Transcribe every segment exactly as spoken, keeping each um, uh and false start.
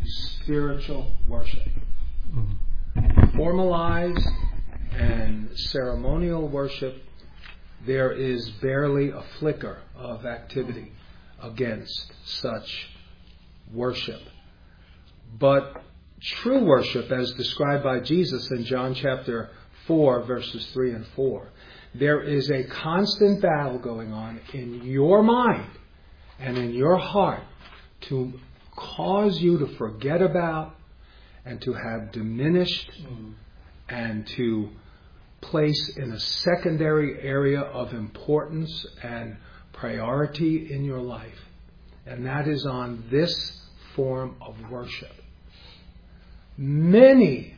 spiritual worship. Formalized and ceremonial worship, there is barely a flicker of activity against such worship. But true worship, as described by Jesus in John chapter four, verses three and four, there is a constant battle going on in your mind and in your heart to cause you to forget about and to have diminished mm. and to place in a secondary area of importance and priority in your life. And that is on this form of worship. Many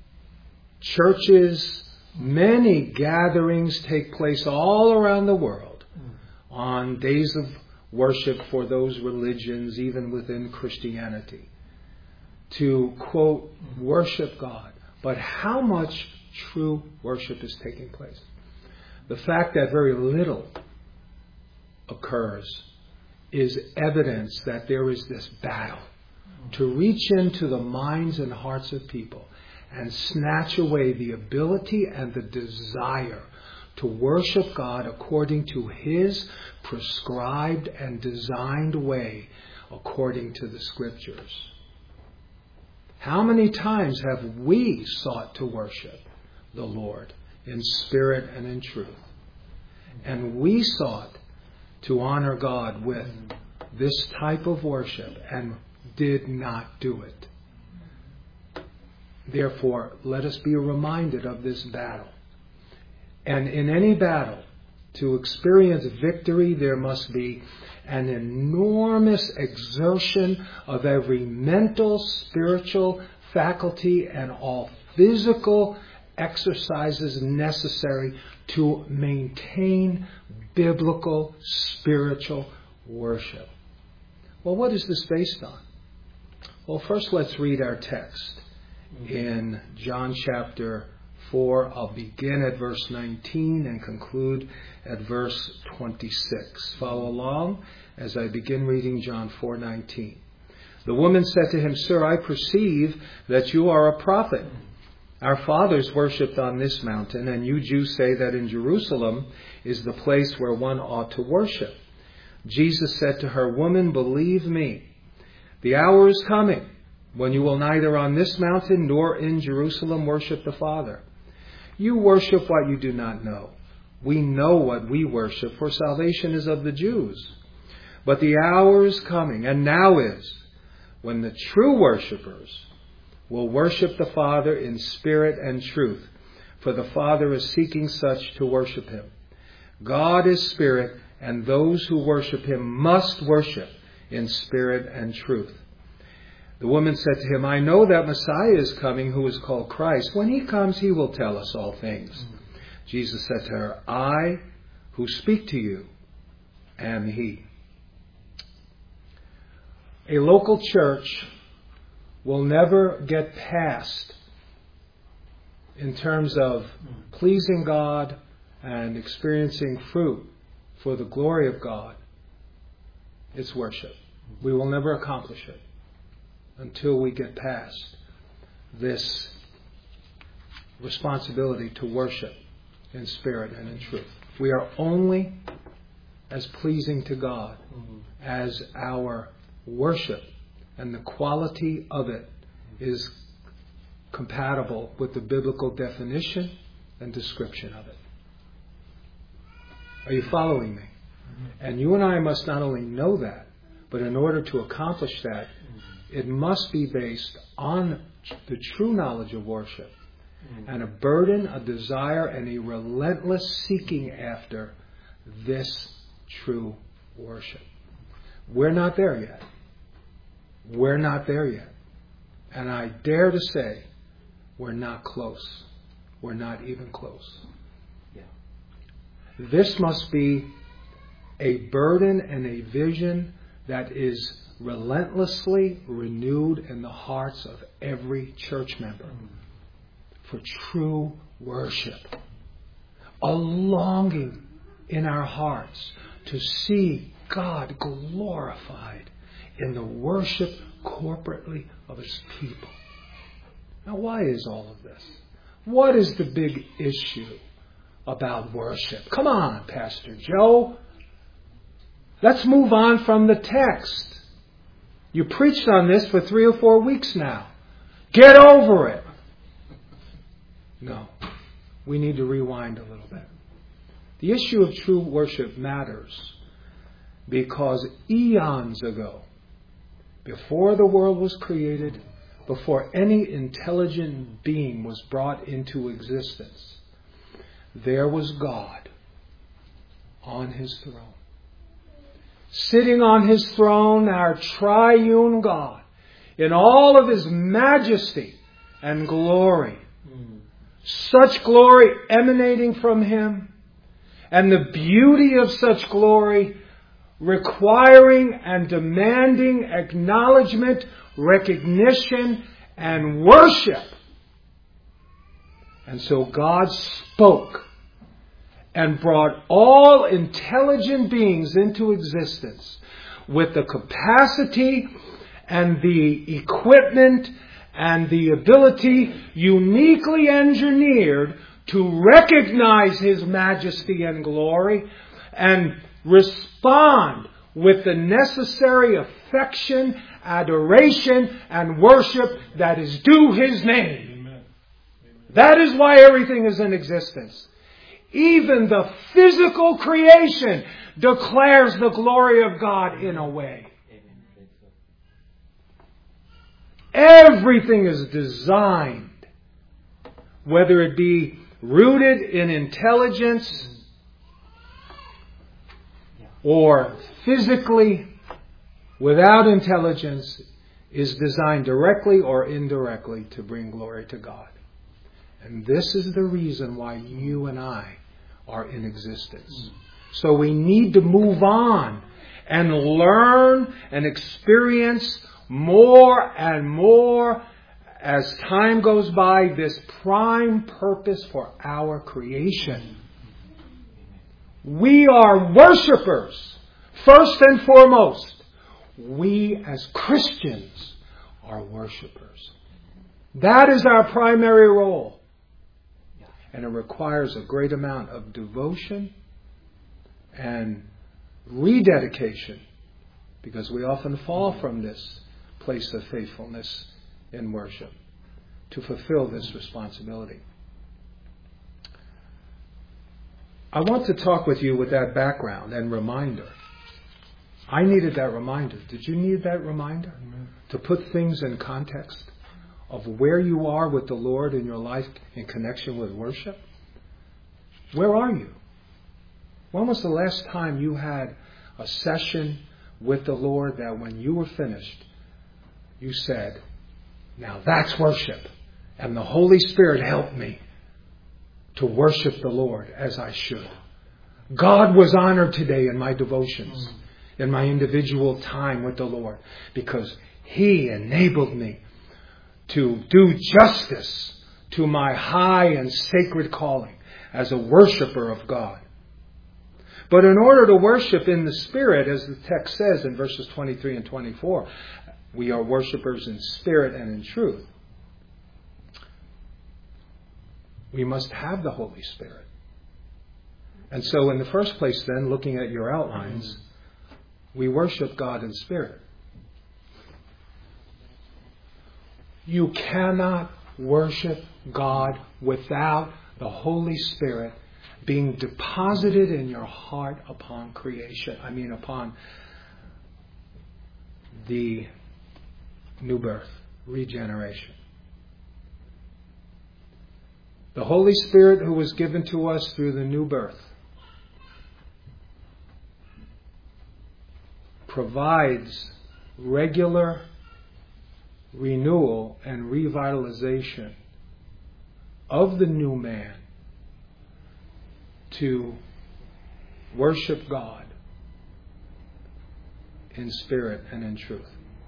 churches, many gatherings take place all around the world on days of worship for those religions, even within Christianity, to, quote, worship God. But how much true worship is taking place? The fact that very little occurs is evidence that there is this battle to reach into the minds and hearts of people and snatch away the ability and the desire to worship God according to His prescribed and designed way, according to the Scriptures. How many times have we sought to worship the Lord in spirit and in truth? And we sought to honor God with this type of worship and did not do it. Therefore, let us be reminded of this battle. And in any battle, to experience victory, there must be an enormous exertion of every mental, spiritual faculty and all physical exercises necessary to maintain biblical spiritual worship. Well, what is this based on? Well, first let's read our text in John chapter four. I'll begin at verse nineteen and conclude at verse twenty-six. Follow along as I begin reading John four nineteen. The woman said to him, "Sir, I perceive that you are a prophet. Our fathers worshipped on this mountain, and you Jews say that in Jerusalem is the place where one ought to worship." Jesus said to her, "Woman, believe me, the hour is coming when you will neither on this mountain nor in Jerusalem worship the Father. You worship what you do not know. We know what we worship, for salvation is of the Jews. But the hour is coming, and now is, when the true worshippers will worship the Father in spirit and truth, for the Father is seeking such to worship Him. God is spirit, and those who worship Him must worship in spirit and truth." The woman said to him, "I know that Messiah is coming, who is called Christ. When He comes, He will tell us all things." Mm-hmm. Jesus said to her, "I who speak to you am He." A local church will never get past, in terms of pleasing God and experiencing fruit for the glory of God, its worship. We will never accomplish it until we get past this responsibility to worship in spirit and in truth. We are only as pleasing to God mm-hmm. as our worship and the quality of it is compatible with the biblical definition and description of it. Are you following me? Mm-hmm. And you and I must not only know that, but in order to accomplish that, it must be based on the true knowledge of worship mm-hmm. and a burden, a desire, and a relentless seeking after this true worship. We're not there yet. We're not there yet. And I dare to say we're not close. We're not even close. Yeah. This must be a burden and a vision that is relentlessly renewed in the hearts of every church member for true worship. A longing in our hearts to see God glorified in the worship corporately of His people. Now, why is all of this? What is the big issue about worship? Come on, Pastor Joe. Let's move on from the text. You preached on this for three or four weeks now. Get over it. No. We need to rewind a little bit. The issue of true worship matters because eons ago, before the world was created, before any intelligent being was brought into existence, there was God on His throne. Sitting on His throne, our triune God, in all of His majesty and glory. Mm. Such glory emanating from Him, and the beauty of such glory requiring and demanding acknowledgement, recognition, and worship. And so God spoke and brought all intelligent beings into existence with the capacity and the equipment and the ability uniquely engineered to recognize His majesty and glory and respond with the necessary affection, adoration, and worship that is due His name. Amen. That is why everything is in existence. Even the physical creation declares the glory of God in a way. Everything is designed, whether it be rooted in intelligence or physically without intelligence, is designed directly or indirectly to bring glory to God. And this is the reason why you and I are in existence. So we need to move on and learn and experience more and more as time goes by this prime purpose for our creation. We are worshipers, first and foremost. We as Christians are worshipers. That is our primary role. And it requires a great amount of devotion and rededication, because we often fall from this place of faithfulness in worship to fulfill this responsibility. I want to talk with you with that background and reminder. I needed that reminder. Did you need that reminder? Amen. To put things in context of where you are with the Lord in your life in connection with worship? Where are you? When was the last time you had a session with the Lord that when you were finished, you said, now that's worship, and the Holy Spirit helped me to worship the Lord as I should. God was honored today in my devotions, in my individual time with the Lord, because He enabled me to do justice to my high and sacred calling as a worshiper of God. But in order to worship in the Spirit, as the text says in verses twenty-three and twenty-four, we are worshipers in spirit and in truth. We must have the Holy Spirit. And so in the first place then, looking at your outlines, we worship God in spirit. You cannot worship God without the Holy Spirit being deposited in your heart upon creation. I mean upon the new birth, regeneration. The Holy Spirit who was given to us through the new birth provides regular renewal and revitalization of the new man to worship God in spirit and in truth.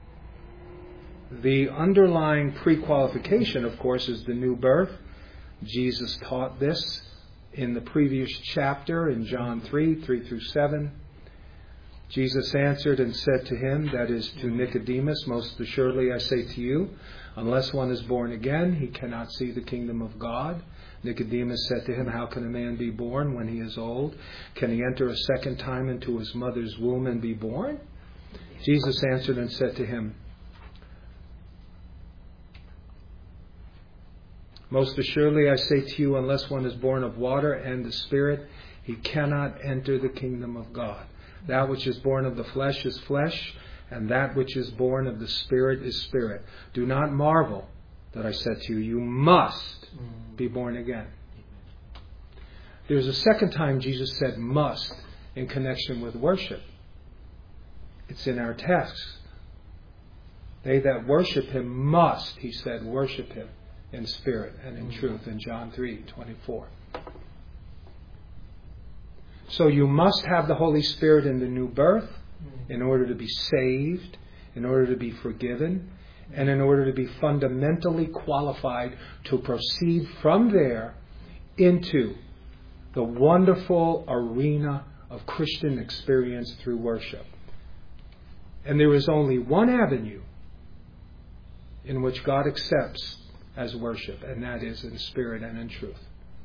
The underlying pre-qualification, of course, is the new birth. Jesus taught this in the previous chapter in John three, three through seven. Jesus answered and said to him, that is to Nicodemus, most assuredly I say to you, unless one is born again, he cannot see the kingdom of God. Nicodemus said to him, how can a man be born when he is old? Can he enter a second time into his mother's womb and be born? Jesus answered and said to him, most assuredly I say to you, unless one is born of water and the Spirit, he cannot enter the kingdom of God. That which is born of the flesh is flesh, and that which is born of the Spirit is spirit. Do not marvel that I said to you, you must be born again. There's a second time Jesus said must in connection with worship. It's in our text. They that worship him must, he said, worship him in spirit and in truth in John three twenty-four. So you must have the Holy Spirit in the new birth in order to be saved, in order to be forgiven, and in order to be fundamentally qualified to proceed from there into the wonderful arena of Christian experience through worship. And there is only one avenue in which God accepts as worship, and that is in spirit and in truth.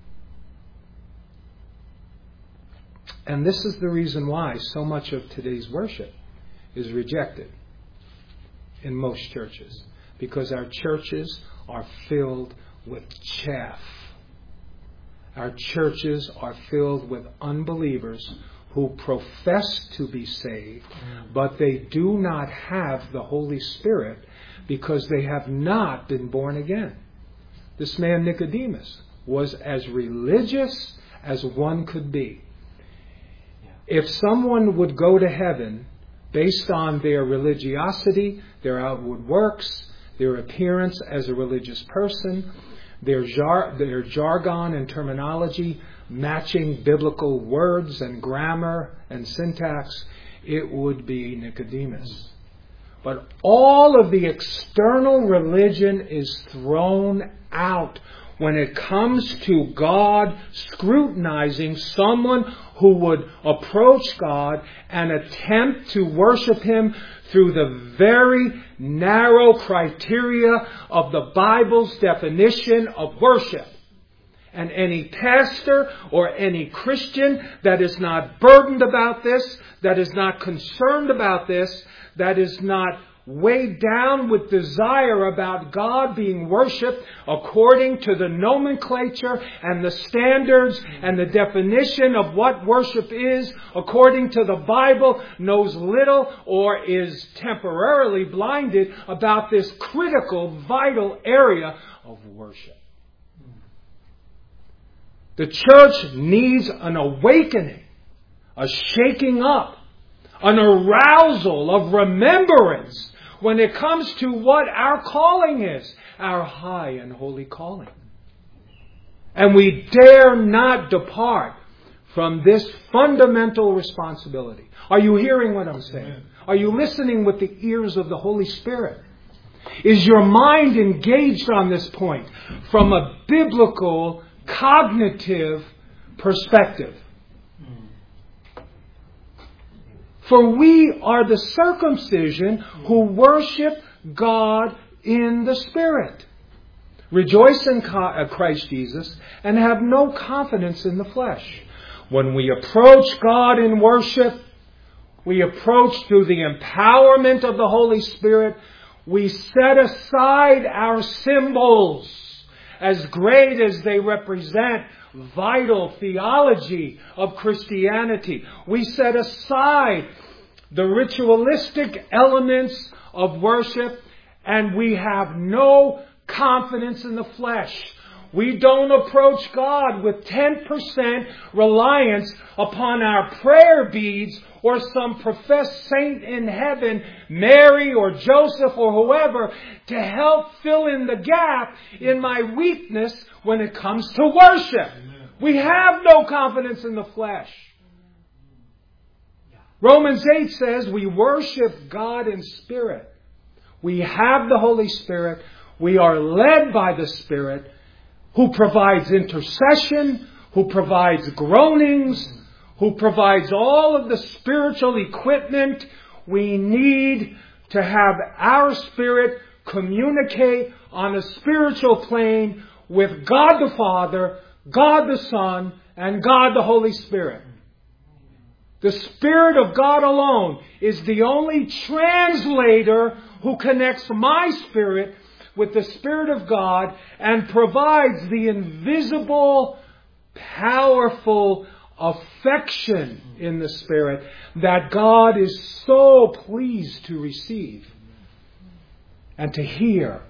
And this is the reason why so much of today's worship is rejected in most churches. Because our churches are filled with chaff. Our churches are filled with unbelievers who profess to be saved, but they do not have the Holy Spirit because they have not been born again. This man Nicodemus was as religious as one could be. If someone would go to heaven based on their religiosity, their outward works, their appearance as a religious person, their, jar- their jargon and terminology matching biblical words and grammar and syntax, it would be Nicodemus. But all of the external religion is thrown out when it comes to God scrutinizing someone who would approach God and attempt to worship him through the very narrow criteria of the Bible's definition of worship. And any pastor or any Christian that is not burdened about this, that is not concerned about this, that is not weighed down with desire about God being worshipped according to the nomenclature and the standards and the definition of what worship is according to the Bible, knows little or is temporarily blinded about this critical, vital area of worship. The church needs an awakening, a shaking up, an arousal of remembrance when it comes to what our calling is, our high and holy calling. And we dare not depart from this fundamental responsibility. Are you hearing what I'm saying? Are you listening with the ears of the Holy Spirit? Is your mind engaged on this point from a biblical, cognitive perspective? For we are the circumcision who worship God in the Spirit. Rejoice in Christ Jesus and have no confidence in the flesh. When we approach God in worship, we approach through the empowerment of the Holy Spirit. We set aside our symbols, as great as they represent vital theology of Christianity. We set aside the ritualistic elements of worship, and we have no confidence in the flesh. We don't approach God with ten percent reliance upon our prayer beads or some professed saint in heaven, Mary or Joseph or whoever, to help fill in the gap in my weakness when it comes to worship. We have no confidence in the flesh. Romans eight says we worship God in spirit. We have the Holy Spirit. We are led by the Spirit, who provides intercession, who provides groanings, who provides all of the spiritual equipment we need to have our spirit communicate on a spiritual plane with God the Father, God the Son, and God the Holy Spirit. The Spirit of God alone is the only translator who connects my spirit with the Spirit of God and provides the invisible, powerful affection in the Spirit that God is so pleased to receive and to hear.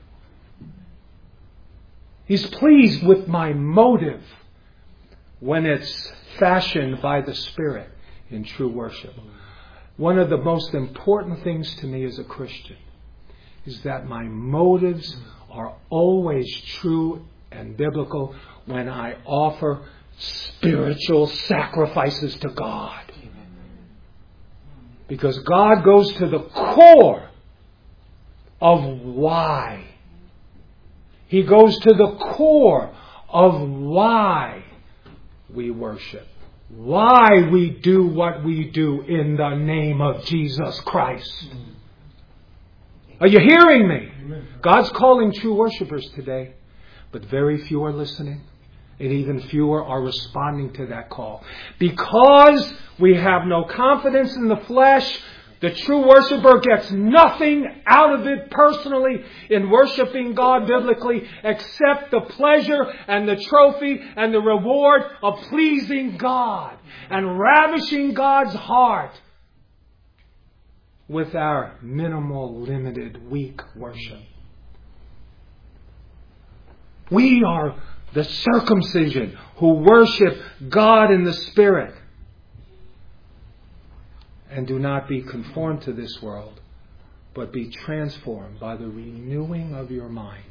He's pleased with my motive when it's fashioned by the Spirit in true worship. One of the most important things to me as a Christian is that my motives are always true and biblical when I offer spiritual sacrifices to God. Because God goes to the core of why. He goes to the core of why we worship. Why we do what we do in the name of Jesus Christ. Are you hearing me? God's calling true worshipers today, but very few are listening. And even fewer are responding to that call. Because we have no confidence in the flesh, the true worshiper gets nothing out of it personally in worshiping God biblically except the pleasure and the trophy and the reward of pleasing God and ravishing God's heart with our minimal, limited, weak worship. We are the circumcision who worship God in the Spirit. And do not be conformed to this world, but be transformed by the renewing of your mind.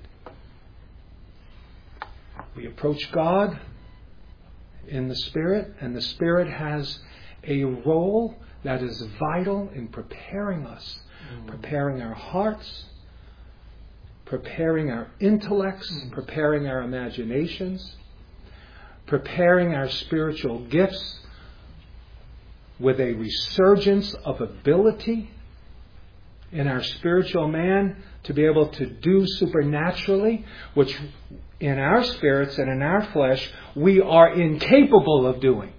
We approach God in the Spirit, and the Spirit has a role that is vital in preparing us, mm. preparing our hearts, preparing our intellects, mm. preparing our imaginations, preparing our spiritual gifts with a resurgence of ability in our spiritual man to be able to do supernaturally, which in our spirits and in our flesh we are incapable of doing.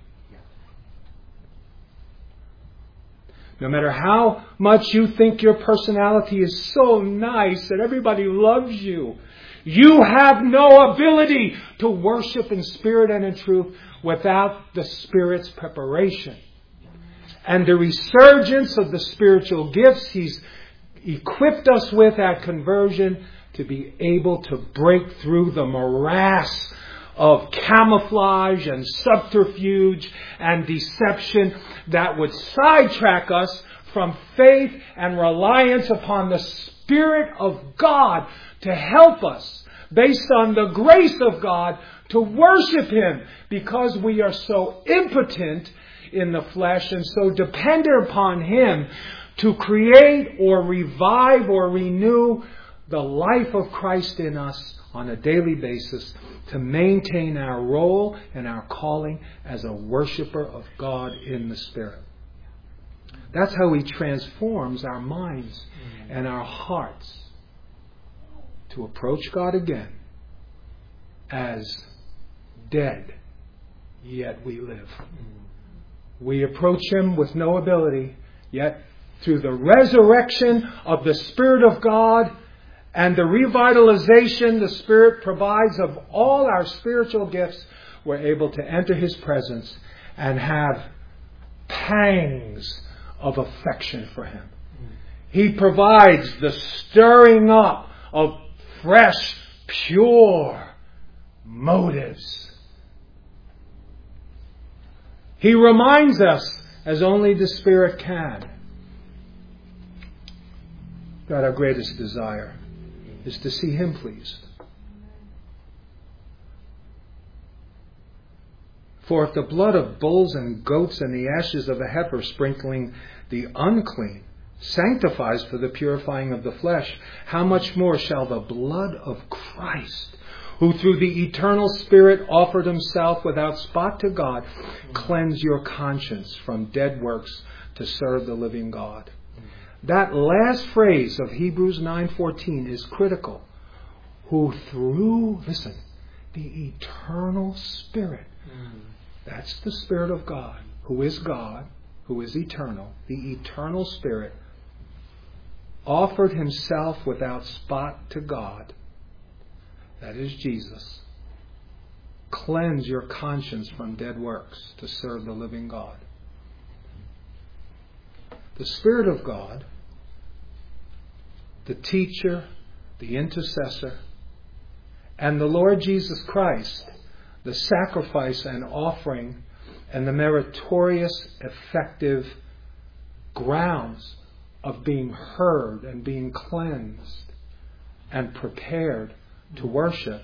No matter how much you think your personality is so nice that everybody loves you, you have no ability to worship in spirit and in truth without the Spirit's preparation. And the resurgence of the spiritual gifts He's equipped us with at conversion to be able to break through the morass of camouflage and subterfuge and deception that would sidetrack us from faith and reliance upon the Spirit of God to help us, based on the grace of God, to worship Him, because we are so impotent in the flesh and so dependent upon Him to create or revive or renew the life of Christ in us on a daily basis to maintain our role and our calling as a worshiper of God in the Spirit. That's how He transforms our minds and our hearts to approach God again as dead, yet we live. We approach Him with no ability, yet through the resurrection of the Spirit of God and the revitalization the Spirit provides of all our spiritual gifts, we're able to enter His presence and have pangs of affection for Him. He provides the stirring up of fresh, pure motives. He reminds us, as only the Spirit can, that our greatest desire is to see Him pleased. For if the blood of bulls and goats and the ashes of a heifer sprinkling the unclean sanctifies for the purifying of the flesh, how much more shall the blood of Christ, who through the eternal Spirit offered himself without spot to God, cleanse your conscience from dead works to serve the living God. That last phrase of Hebrews nine fourteen is critical. Who through, listen, the eternal Spirit, that's the Spirit of God, who is God, who is eternal, the eternal Spirit, offered himself without spot to God. That is Jesus. Cleanse your conscience from dead works to serve the living God. The Spirit of God, the teacher, the intercessor, and the Lord Jesus Christ, the sacrifice and offering and the meritorious, effective grounds of being heard and being cleansed and prepared to worship,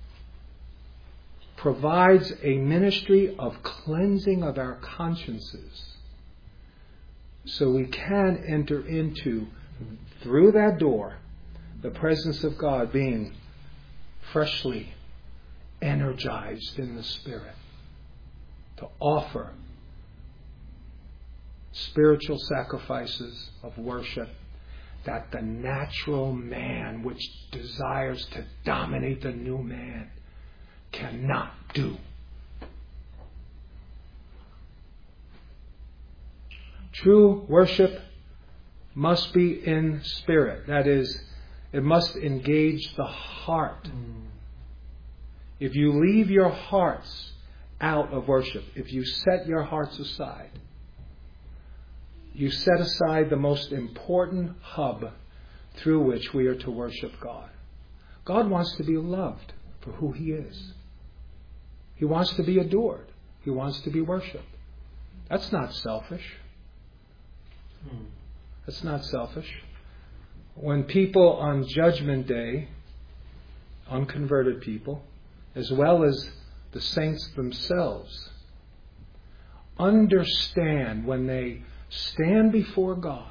provides a ministry of cleansing of our consciences so we can enter into, through that door, the presence of God, being freshly energized in the Spirit to offer spiritual sacrifices of worship that the natural man, which desires to dominate the new man, cannot do. True worship must be in spirit. That is, it must engage the heart. If you leave your hearts out of worship, if you set your hearts aside, you set aside the most important hub through which we are to worship God. God wants to be loved for who He is. He wants to be adored. He wants to be worshipped. That's not selfish. That's not selfish. When people on Judgment Day, unconverted people, as well as the saints themselves, understand when they stand before God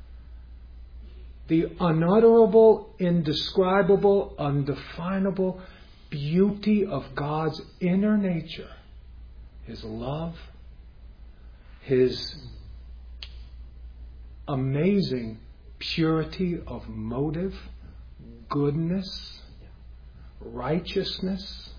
the unutterable, indescribable, undefinable beauty of God's inner nature, His love, His amazing purity of motive, goodness, righteousness.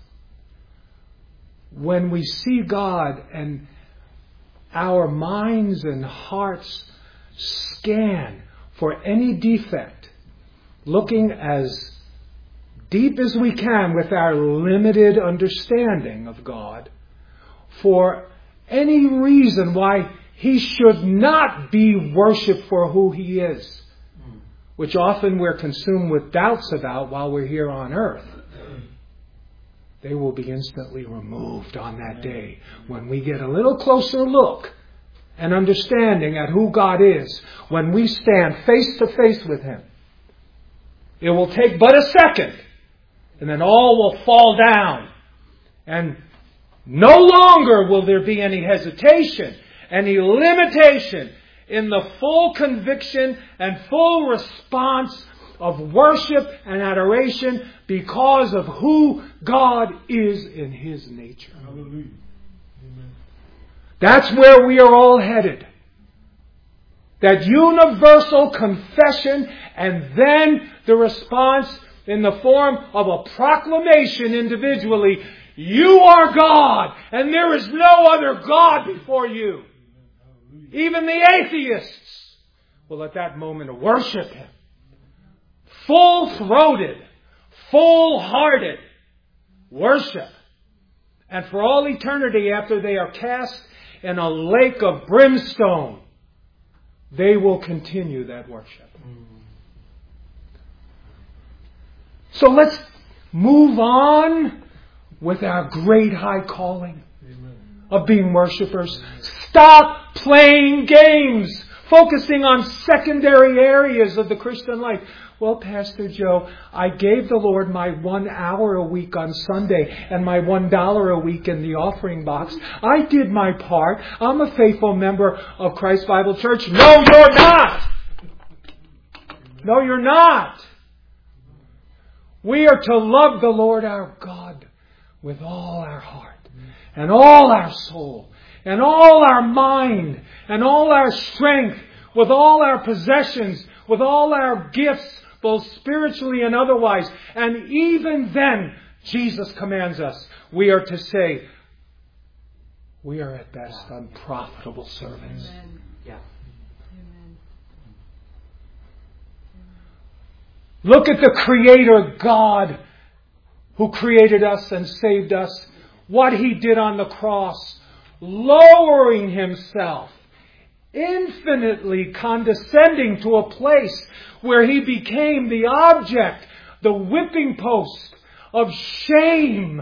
When we see God and our minds and hearts scan for any defect, looking as deep as we can with our limited understanding of God, for any reason why He should not be worshipped for who He is, which often we're consumed with doubts about while we're here on earth, they will be instantly removed on that day when we get a little closer look and understanding at who God is, when we stand face to face with Him. It will take but a second, and then all will fall down. And no longer will there be any hesitation, any limitation in the full conviction and full response of worship and adoration because of who God is in His nature. Hallelujah. Amen. That's where we are all headed. That universal confession, and then the response in the form of a proclamation individually. You are God, and there is no other God before you. Even the atheists will at that moment worship Him. Full-throated, full-hearted worship. And for all eternity, after they are cast in a lake of brimstone, they will continue that worship. So let's move on with our great high calling of being worshipers. Stop playing games, focusing on secondary areas of the Christian life. Well, Pastor Joe, I gave the Lord my one hour a week on Sunday and my one dollar a week in the offering box. I did my part. I'm a faithful member of Christ Bible Church. No, you're not. No, you're not. We are to love the Lord our God with all our heart and all our soul and all our mind and all our strength, with all our possessions, with all our gifts, both spiritually and otherwise. And even then, Jesus commands us, we are to say, we are at best unprofitable servants. Amen. Yeah. Amen. Look at the Creator God who created us and saved us. What He did on the cross, lowering Himself, infinitely condescending to a place where He became the object, the whipping post of shame,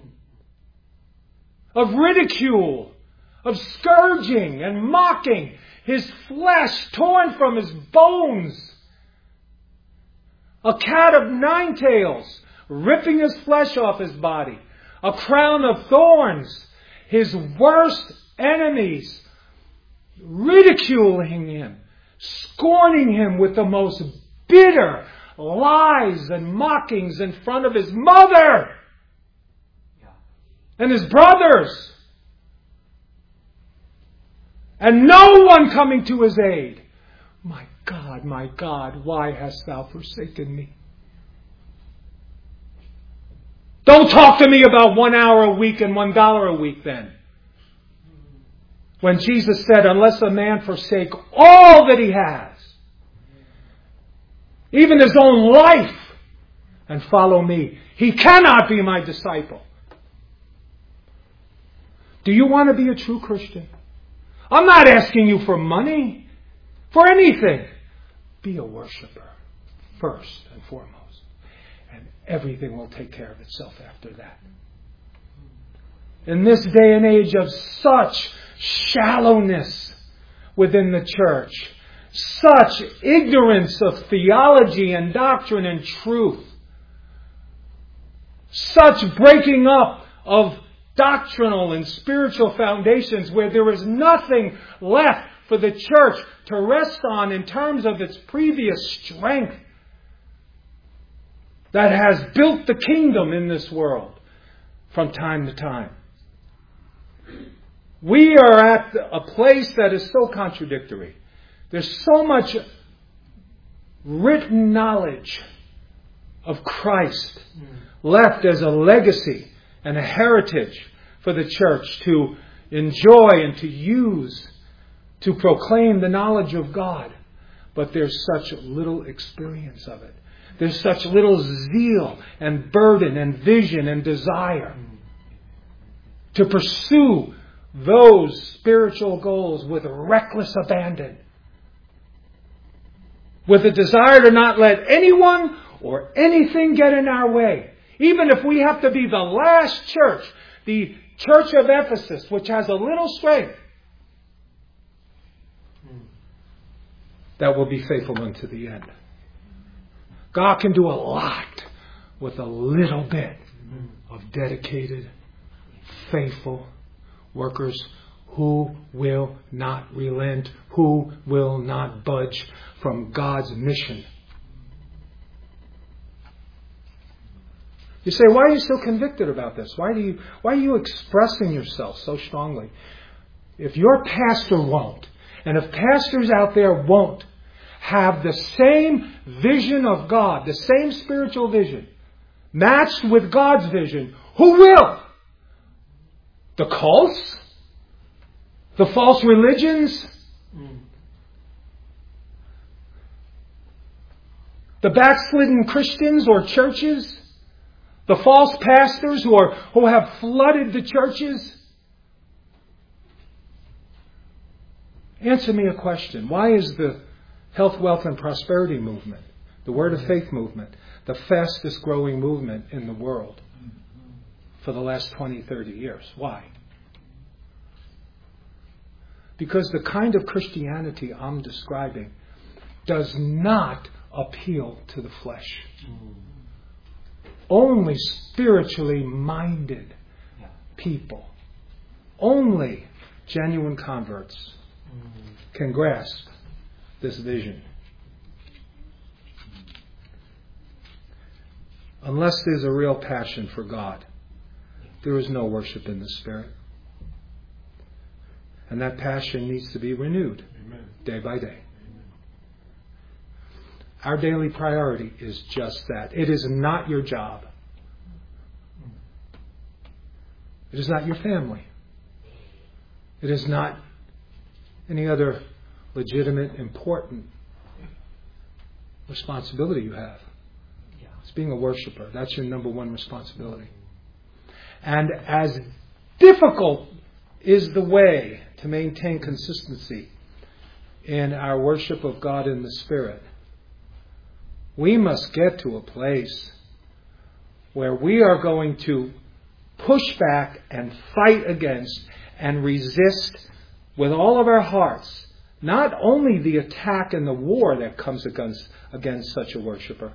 of ridicule, of scourging and mocking, His flesh torn from His bones, a cat of nine tails ripping His flesh off His body, a crown of thorns, His worst enemies ridiculing Him, scorning Him with the most bitter lies and mockings in front of His mother and His brothers, and no one coming to His aid. My God, my God, why hast Thou forsaken me? Don't talk to me about one hour a week and one dollar a week then. When Jesus said, unless a man forsake all that he has, even his own life, and follow me, he cannot be my disciple. Do you want to be a true Christian? I'm not asking you for money, for anything. Be a worshiper first and foremost. And everything will take care of itself after that. In this day and age of such shallowness within the church, such ignorance of theology and doctrine and truth, such breaking up of doctrinal and spiritual foundations where there is nothing left for the church to rest on in terms of its previous strength that has built the kingdom in this world from time to time. We are at a place that is so contradictory. There's so much written knowledge of Christ left as a legacy and a heritage for the church to enjoy and to use to proclaim the knowledge of God. But there's such little experience of it. There's such little zeal and burden and vision and desire to pursue those spiritual goals with reckless abandon, with a desire to not let anyone or anything get in our way. Even if we have to be the last church, the church of Ephesus, which has a little strength, that will be faithful unto the end. God can do a lot with a little bit of dedicated, faithful workers who will not relent, who will not budge from God's mission. You say, why are you so convicted about this? Why do you, why are you expressing yourself so strongly? If your pastor won't, and if pastors out there won't have the same vision of God, the same spiritual vision, matched with God's vision, who will? The cults? The false religions? Mm. The backslidden Christians or churches? The false pastors who are who have flooded the churches? Answer me a question. Why is the health, wealth, and prosperity movement, the Word of Faith movement, the fastest growing movement in the world for the last twenty, thirty years? Why? Because the kind of Christianity I'm describing does not appeal to the flesh. Only spiritually minded people, only genuine converts can grasp this vision. unless there's a real passion for God, there is no worship in the Spirit. And that passion needs to be renewed Amen. Day by day. Amen. Our daily priority is just that. It is not your job. It is not your family. It is not any other legitimate, important responsibility you have. It's being a worshiper. That's your number one responsibility. And as difficult is the way to maintain consistency in our worship of God in the Spirit, we must get to a place where we are going to push back and fight against and resist with all of our hearts, not only the attack and the war that comes against, against such a worshiper,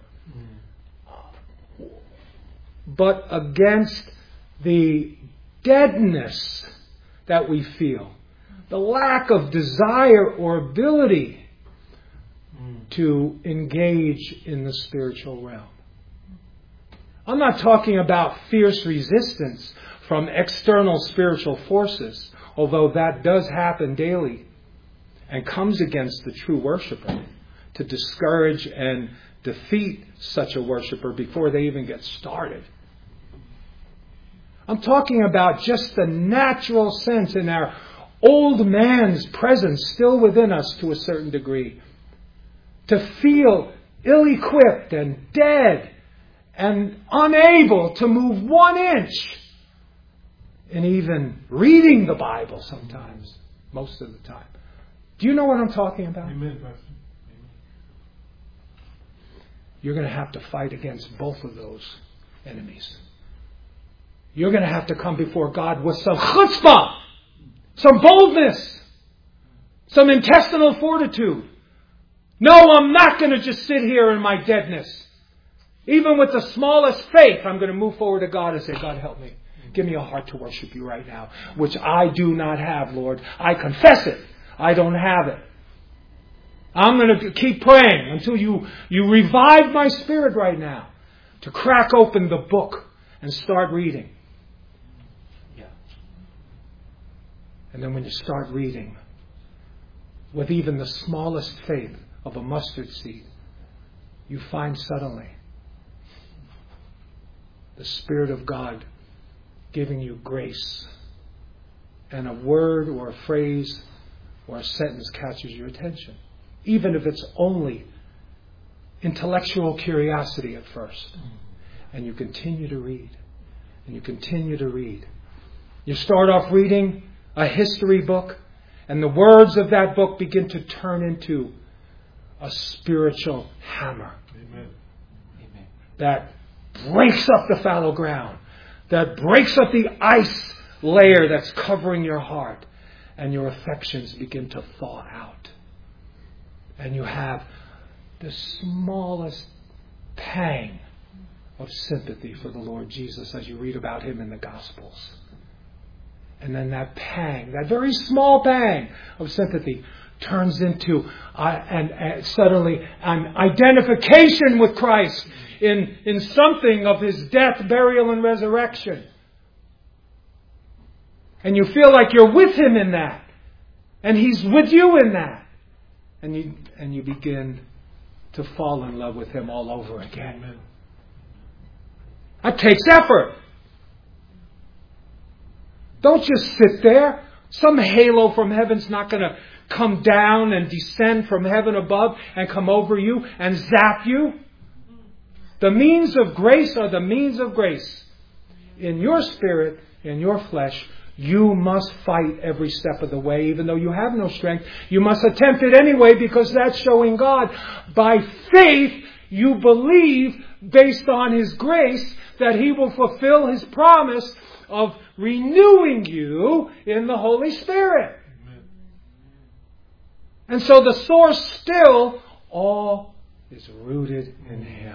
but against the deadness that we feel, the lack of desire or ability to engage in the spiritual realm. I'm not talking about fierce resistance from external spiritual forces, although that does happen daily and comes against the true worshiper to discourage and defeat such a worshiper before they even get started. I'm talking about just the natural sense in our old man's presence still within us to a certain degree. To feel ill-equipped and dead and unable to move one inch in even reading the Bible sometimes, most of the time. Do you know what I'm talking about? Amen, Pastor. You're going to have to fight against both of those enemies. You're going to have to come before God with some chutzpah, some boldness, some intestinal fortitude. No, I'm not going to just sit here in my deadness. Even with the smallest faith, I'm going to move forward to God and say, God, help me. Give me a heart to worship you right now, which I do not have, Lord. I confess it. I don't have it. I'm going to keep praying until you, you revive my spirit right now to crack open the book and start reading. Yeah. And then when you start reading, with even the smallest faith of a mustard seed, you find suddenly the Spirit of God giving you grace, and a word or a phrase or a sentence catches your attention, even if it's only intellectual curiosity at first. And you continue to read, and you continue to read. You start off reading a history book, and the words of that book begin to turn into a spiritual hammer. Amen. Amen. That breaks up the fallow ground, that breaks up the ice layer that's covering your heart, and your affections begin to thaw out. And you have the smallest pang of sympathy for the Lord Jesus as you read about Him in the Gospels. And then that pang, that very small pang of sympathy turns into uh, and, and suddenly an identification with Christ in, in something of His death, burial, and resurrection. And you feel like you're with Him in that. And He's with you in that. And you and you begin to fall in love with Him all over again. Amen. That takes effort. Don't just sit there. Some halo from heaven's not going to come down and descend from heaven above and come over you and zap you. The means of grace are the means of grace. In your spirit, in your flesh, you must fight every step of the way, even though you have no strength. You must attempt it anyway, because that's showing God. By faith, you believe, based on His grace, that He will fulfill His promise of renewing you in the Holy Spirit. Amen. And so the source still, all is rooted in Him.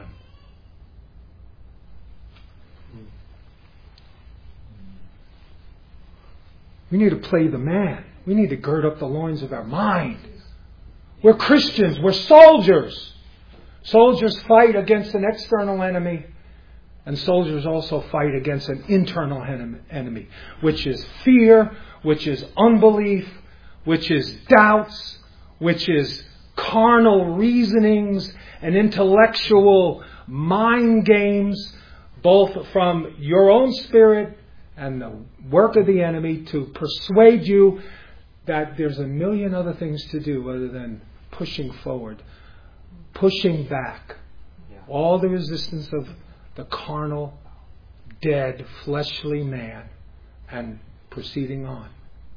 We need to play the man. We need to gird up the loins of our mind. We're Christians. We're soldiers. Soldiers fight against an external enemy. And soldiers also fight against an internal enemy, which is fear, which is unbelief, which is doubts, which is carnal reasonings and intellectual mind games, both from your own spirit and the work of the enemy to persuade you that there's a million other things to do other than pushing forward, pushing back all the resistance of the carnal, dead, fleshly man and proceeding on.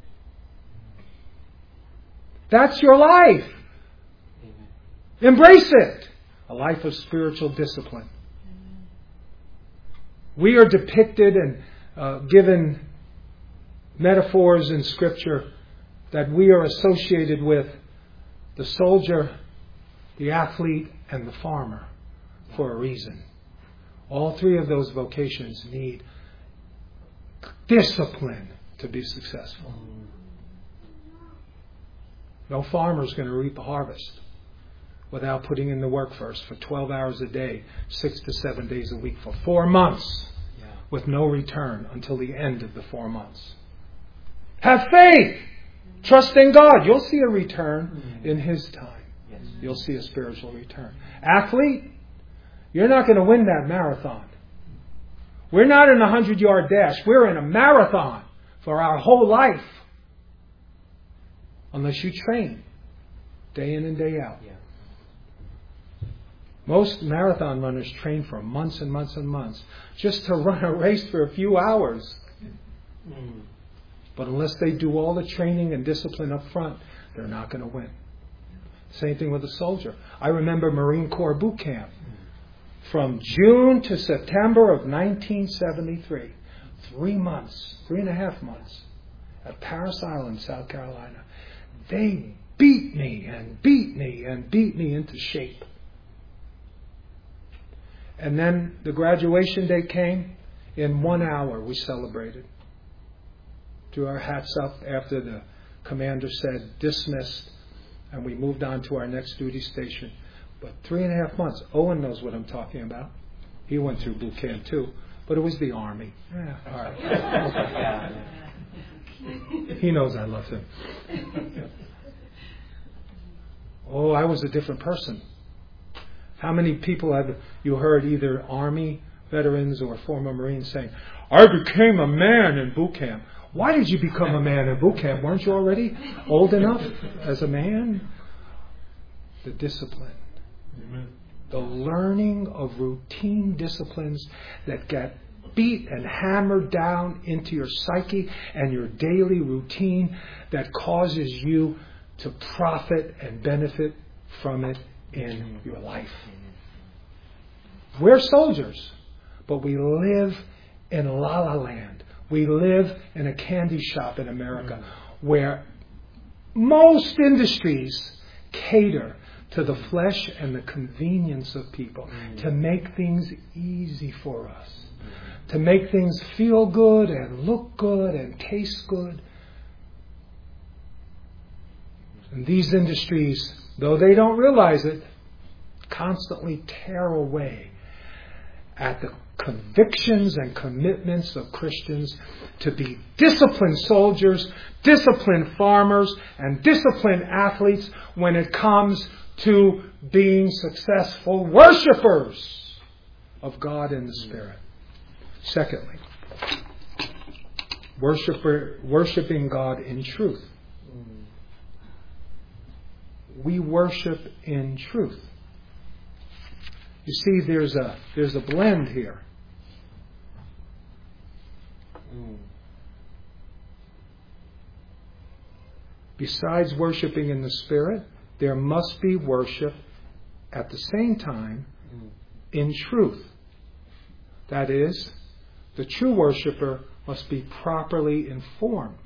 That's your life. Amen. Embrace it. A life of spiritual discipline. Amen. We are depicted and uh, given metaphors in Scripture that we are associated with the soldier, the athlete, and the farmer for a reason. All three of those vocations need discipline to be successful. No farmer is going to reap a harvest without putting in the work first for twelve hours a day, six to seven days a week for four months yeah. with no return until the end of the four months. Have faith. Trust in God. You'll see a return in His time. Yes. You'll see a spiritual return. Athlete, you're not going to win that marathon. We're not in a hundred-yard dash. We're in a marathon for our whole life. Unless you train day in and day out. Yeah. Most marathon runners train for months and months and months just to run a race for a few hours. Mm. But unless they do all the training and discipline up front, they're not going to win. Same thing with a soldier. I remember Marine Corps boot camp. From June to September of nineteen seventy-three. Three months, three and a half months at Parris Island, South Carolina. They beat me and beat me and beat me into shape. And then the graduation day came. In one hour we celebrated. Threw our hats up after the commander said dismissed. And we moved on to our next duty station. But three and a half months. Owen knows what I'm talking about. He went through boot camp too. But it was the Army. Yeah, all right. He knows I love him. Oh, I was a different person. How many people have you heard, either Army veterans or former Marines, saying, I became a man in boot camp. Why did you become a man in boot camp? Weren't you already old enough as a man? The discipline. Amen. The learning of routine disciplines that get beat and hammered down into your psyche and your daily routine that causes you to profit and benefit from it in your life. We're soldiers, but we live in La La Land. We live in a candy shop in America where most industries cater to the flesh and the convenience of people, to make things easy for us, to make things feel good and look good and taste good. And these industries, though they don't realize it, constantly tear away at the convictions and commitments of Christians to be disciplined soldiers, disciplined farmers, and disciplined athletes when it comes to being successful worshipers of God in the Spirit. Secondly, worshiper, worshiping God in truth. We worship in truth. You see, there's a there's a blend here. Besides worshiping in the Spirit, there must be worship at the same time in truth. That is, the true worshiper must be properly informed.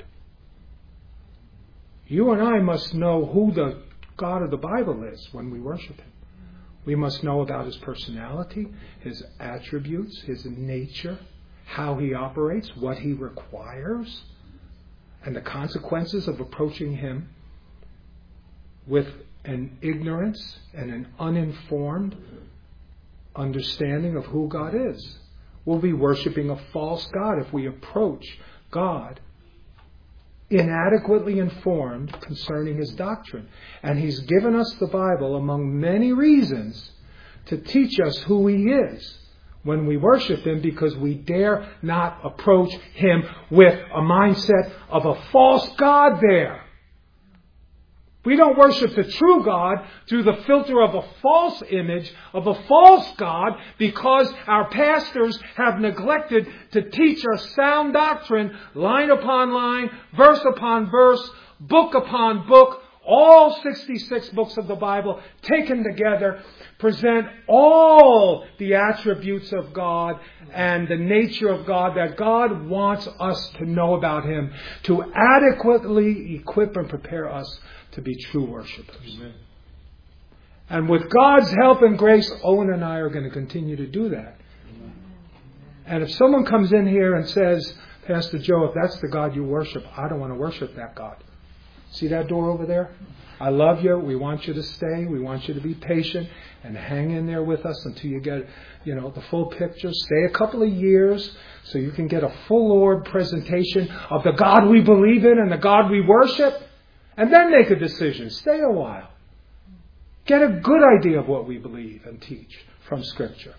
You and I must know who the God of the Bible is when we worship Him. We must know about His personality, His attributes, His nature, how He operates, what He requires, and the consequences of approaching Him with an ignorance and an uninformed understanding of who God is. we'll be worshiping a false God if we approach God inadequately informed concerning His doctrine. And He's given us the Bible among many reasons to teach us who He is when we worship Him, because we dare not approach Him with a mindset of a false God there. We don't worship the true God through the filter of a false image, of a false God, because our pastors have neglected to teach us sound doctrine, line upon line, verse upon verse, book upon book. All sixty-six books of the Bible taken together present all the attributes of God and the nature of God that God wants us to know about Him, to adequately equip and prepare us to be true worshipers. Amen. And with God's help and grace, Owen and I are going to continue to do that. Amen. And if someone comes in here and says, Pastor Joe, if that's the God you worship, I don't want to worship that God. See that door over there? I love you. We want you to stay. We want you to be patient and hang in there with us until you get, you know, the full picture. Stay a couple of years so you can get a full Lord presentation of the God we believe in and the God we worship. And then make a decision. Stay a while. Get a good idea of what we believe and teach from Scripture.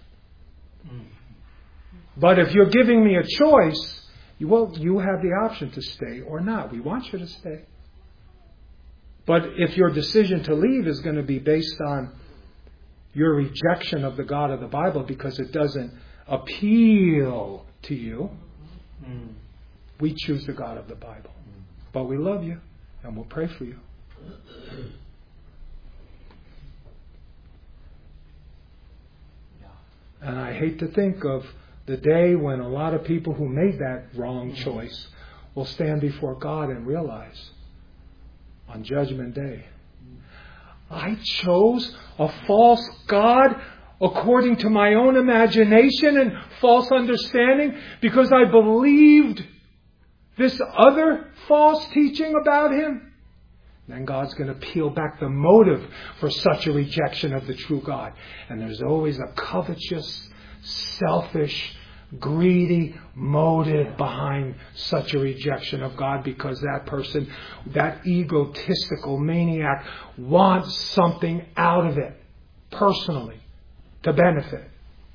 But if you're giving me a choice, you will, you have the option to stay or not. We want you to stay. But if your decision to leave is going to be based on your rejection of the God of the Bible because it doesn't appeal to you, mm. we choose the God of the Bible. Mm. But we love you and we'll pray for you. And I hate to think of the day when a lot of people who made that wrong choice will stand before God and realize on Judgment Day, I chose a false God according to my own imagination and false understanding because I believed this other false teaching about Him. Then God's going to peel back the motive for such a rejection of the true God. And there's always a covetous, selfish, greedy motive behind such a rejection of God, because that person, that egotistical maniac, wants something out of it personally to benefit.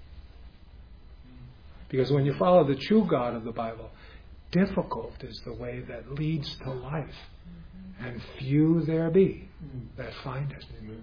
Because when you follow the true God of the Bible, difficult is the way that leads to life, and few there be that find it. Amen.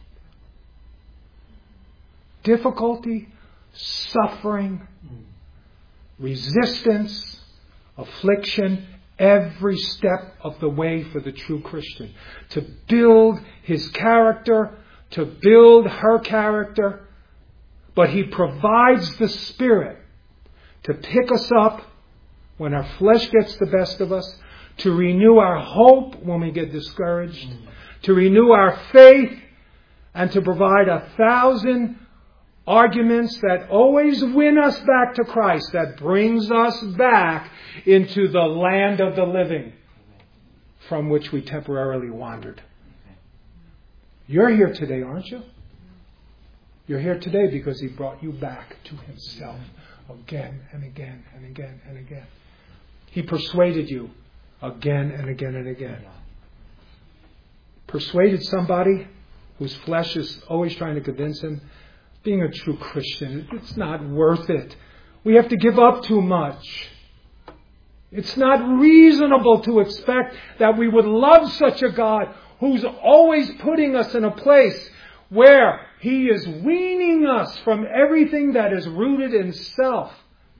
Difficulty, suffering, resistance, affliction, every step of the way for the true Christian. To build his character, to build her character. But He provides the Spirit to pick us up when our flesh gets the best of us, to renew our hope when we get discouraged, mm. to renew our faith, and to provide a thousand arguments that always win us back to Christ, that brings us back into the land of the living from which we temporarily wandered. You're here today, aren't you? You're here today because He brought you back to Himself again and again and again and again. He persuaded you again and again and again. Persuaded somebody whose flesh is always trying to convince him, being a true Christian, it's not worth it. We have to give up too much. It's not reasonable to expect that we would love such a God who's always putting us in a place where He is weaning us from everything that is rooted in self.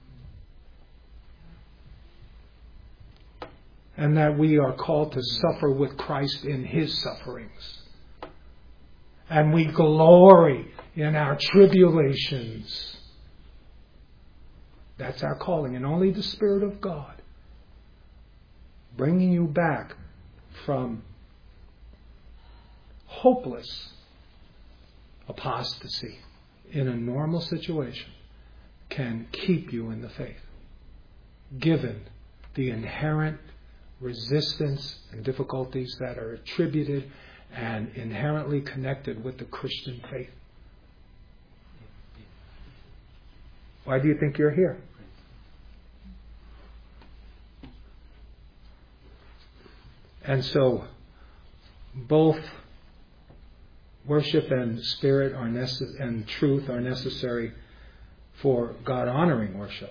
And that we are called to suffer with Christ in His sufferings. And we glory in our tribulations. That's our calling. And only the Spirit of God bringing you back from hopeless apostasy in a normal situation can keep you in the faith, given the inherent resistance and difficulties that are attributed and inherently connected with the Christian faith. Why do you think you're here? And so, both worship and spirit are necess- and truth are necessary for God-honoring worship.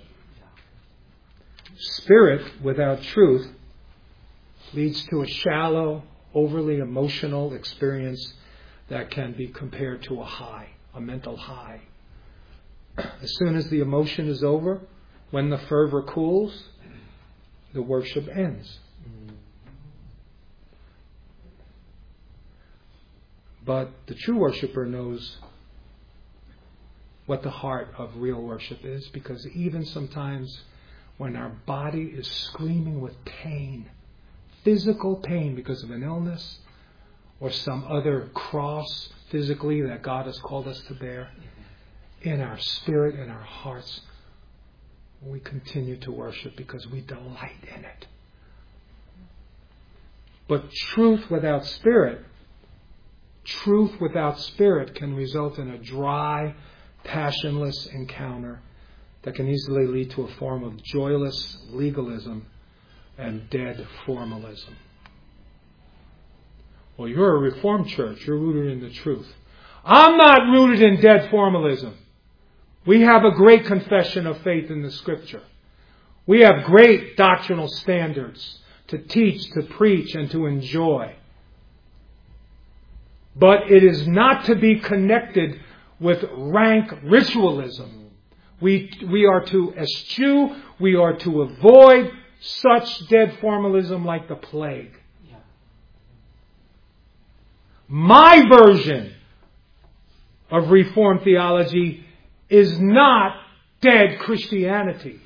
Spirit without truth leads to a shallow, overly emotional experience that can be compared to a high, a mental high. As soon as the emotion is over, when the fervor cools, the worship ends. But the true worshiper knows what the heart of real worship is, because even sometimes when our body is screaming with pain, physical pain because of an illness or some other cross physically that God has called us to bear, in our spirit and our hearts, we continue to worship because we delight in it. But truth without spirit, truth without spirit can result in a dry, passionless encounter that can easily lead to a form of joyless legalism and dead formalism. Well, you're a Reformed church. You're rooted in the truth. I'm not rooted in dead formalism. We have a great confession of faith in the Scripture. We have great doctrinal standards to teach, to preach, and to enjoy. But it is not to be connected with rank ritualism. We, we are to eschew, we are to avoid such dead formalism like the plague. Yeah. My version of Reformed theology is not dead Christianity.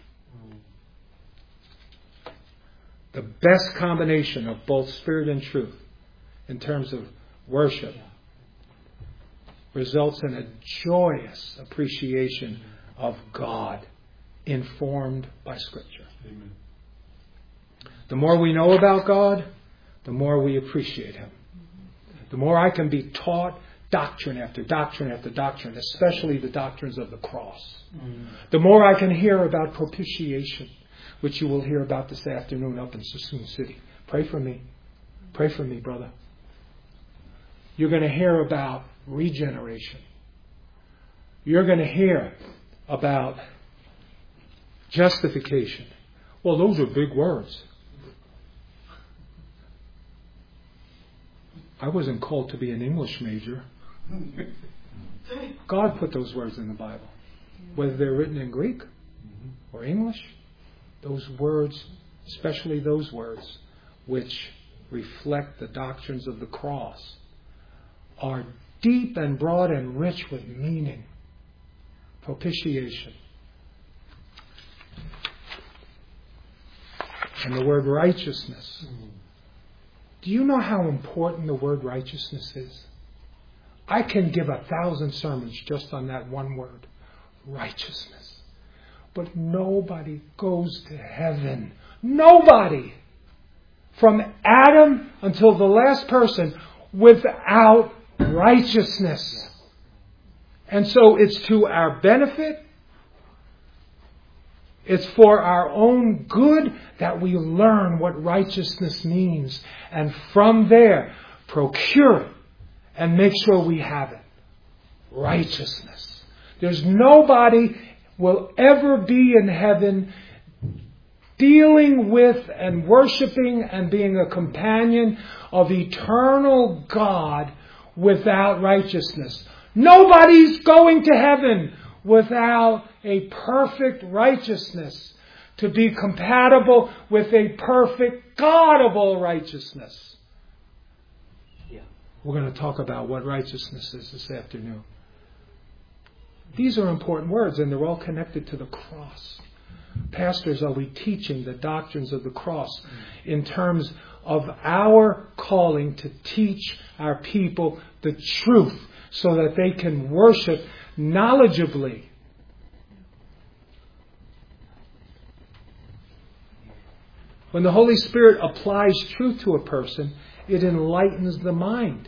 The best combination of both spirit and truth in terms of worship results in a joyous appreciation of God informed by Scripture. Amen. The more we know about God, the more we appreciate Him. The more I can be taught doctrine after doctrine after doctrine, especially the doctrines of the cross. Mm. The more I can hear about propitiation, which you will hear about this afternoon up in Sassoon City. Pray for me. Pray for me, brother. You're going to hear about regeneration. You're going to hear about justification. Well, those are big words. I wasn't called to be an English major. God put those words in the Bible. Whether they're written in Greek or English, those words, especially those words which reflect the doctrines of the cross, are deep and broad and rich with meaning. Propitiation. And the word righteousness. Do you know how important the word righteousness is? I can give a thousand sermons just on that one word. Righteousness. But nobody goes to heaven. Nobody. From Adam until the last person without righteousness. And so it's to our benefit. It's for our own good that we learn what righteousness means. And from there, procure it and make sure we have it. Righteousness. There's nobody will ever be in heaven dealing with and worshiping and being a companion of eternal God without righteousness. Nobody's going to heaven without a perfect righteousness to be compatible with a perfect God of all righteousness. Yeah. We're going to talk about what righteousness is this afternoon. These are important words, and they're all connected to the cross. Pastors, are we teaching the doctrines of the cross in terms of our calling to teach our people the truth so that they can worship knowledgeably? When the Holy Spirit applies truth to a person, it enlightens the mind.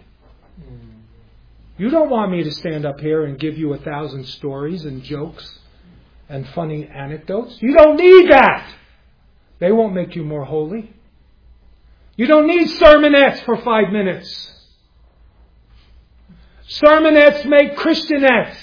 You don't want me to stand up here and give you a thousand stories and jokes and funny anecdotes. You don't need that. They won't make you more holy. You don't need sermonettes for five minutes. Sermonettes make Christianettes.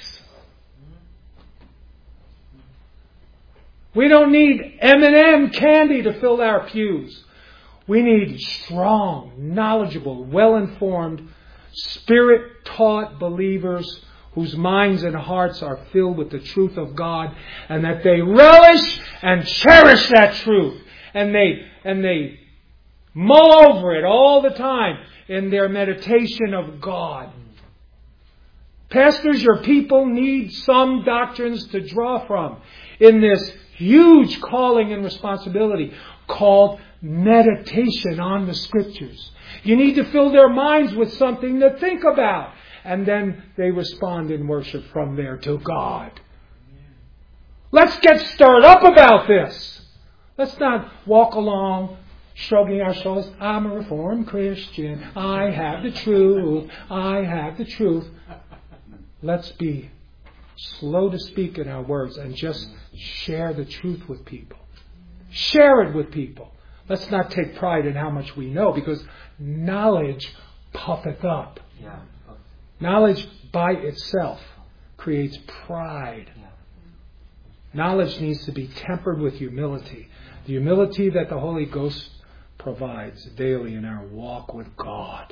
We don't need M and M candy to fill our pews. We need strong, knowledgeable, well-informed, Spirit-taught believers whose minds and hearts are filled with the truth of God, and that they relish and cherish that truth. And they, and they mull over it all the time in their meditation of God. Pastors, your people need some doctrines to draw from in this huge calling and responsibility called meditation on the Scriptures. You need to fill their minds with something to think about. And then they respond in worship from there to God. Let's get stirred up about this. Let's not walk along shrugging our shoulders. I'm a Reformed Christian. I have the truth. I have the truth. Let's be slow to speak in our words and just share the truth with people. Share it with people. Let's not take pride in how much we know, because knowledge puffeth up. Yeah. Knowledge by itself creates pride. Yeah. Knowledge needs to be tempered with humility. The humility that the Holy Ghost provides daily in our walk with God.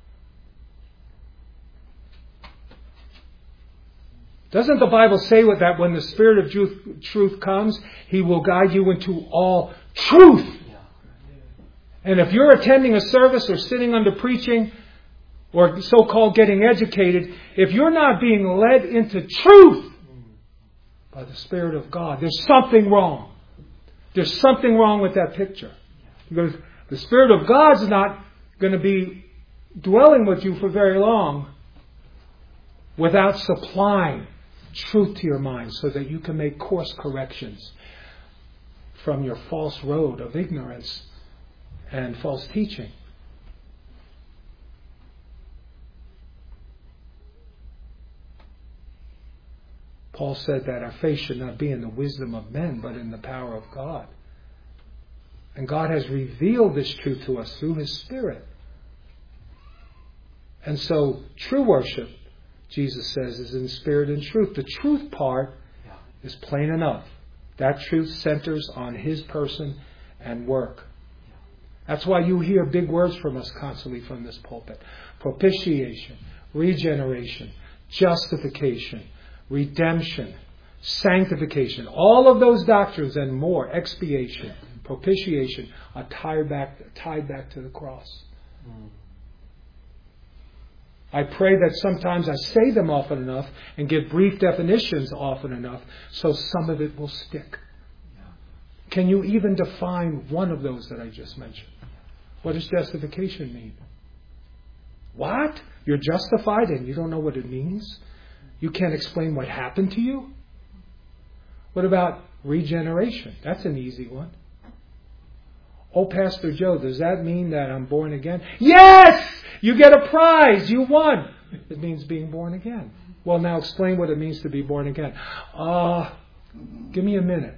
Doesn't the Bible say with that when the Spirit of truth, truth comes, He will guide you into all truth? Yeah. And if you're attending a service or sitting under preaching or so-called getting educated, if you're not being led into truth by the Spirit of God, there's something wrong. There's something wrong with that picture. Because the Spirit of God's not going to be dwelling with you for very long without supplying truth to your mind so that you can make course corrections from your false road of ignorance and false teaching. Paul said that our faith should not be in the wisdom of men, but in the power of God. And God has revealed this truth to us through His Spirit. And so, true worship, Jesus says, is in spirit and truth. The truth part is plain enough. That truth centers on His person and work. That's why you hear big words from us constantly from this pulpit. Propitiation, regeneration, justification, redemption, sanctification. All of those doctrines and more, expiation, propitiation, are tied back, tied back to the cross. Mm. I pray that sometimes I say them often enough and give brief definitions often enough so some of it will stick. Can you even define one of those that I just mentioned? What does justification mean? What? You're justified and you don't know what it means? You can't explain what happened to you? What about regeneration? That's an easy one. Oh, Pastor Joe, does that mean that I'm born again? Yes! You get a prize. You won. It means being born again. Well, now explain what it means to be born again. Uh, give me a minute.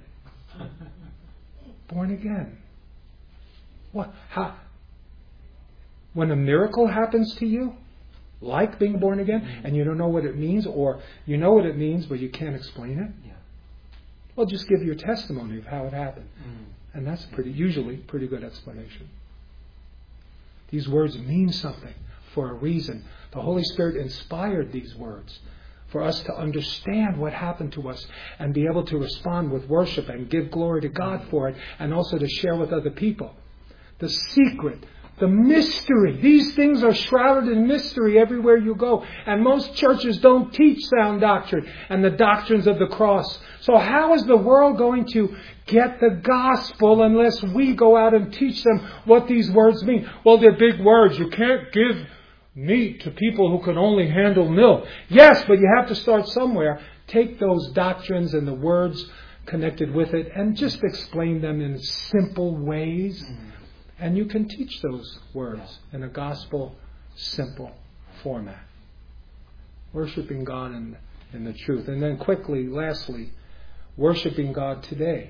Born again. What? How? When a miracle happens to you, like being born again, and you don't know what it means, or you know what it means, but you can't explain it? Yeah. Well, just give your testimony of how it happened. Mm. And that's pretty, usually pretty good explanation. These words mean something for a reason. The Holy Spirit inspired these words for us to understand what happened to us and be able to respond with worship and give glory to God for it, and also to share with other people. The secret, the mystery. These things are shrouded in mystery everywhere you go. And most churches don't teach sound doctrine and the doctrines of the cross. So how is the world going to get the gospel unless we go out and teach them what these words mean? Well, they're big words. You can't give meat to people who can only handle milk. Yes, but you have to start somewhere. Take those doctrines and the words connected with it and just explain them in simple ways. And you can teach those words in a gospel simple format. Worshipping God in, in the truth. And then quickly, lastly, worshiping God today.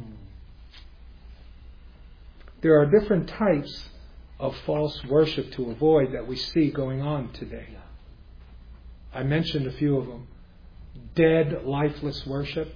There are different types of false worship to avoid that we see going on today. I mentioned a few of them. Dead, lifeless worship.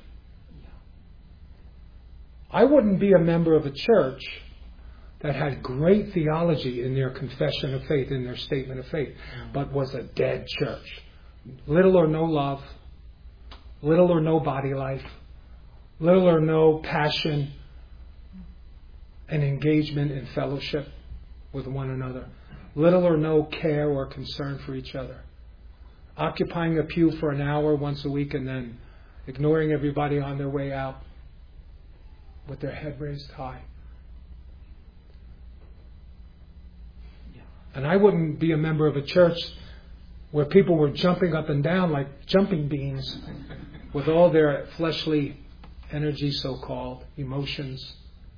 I wouldn't be a member of a church that had great theology in their confession of faith, in their statement of faith, but was a dead church. Little or no love, little or no body life, little or no passion and engagement in fellowship with one another, little or no care or concern for each other. Occupying a pew for an hour once a week and then ignoring everybody on their way out with their head raised high. And I wouldn't be a member of a church where people were jumping up and down like jumping beans with all their fleshly energy, so-called, emotions.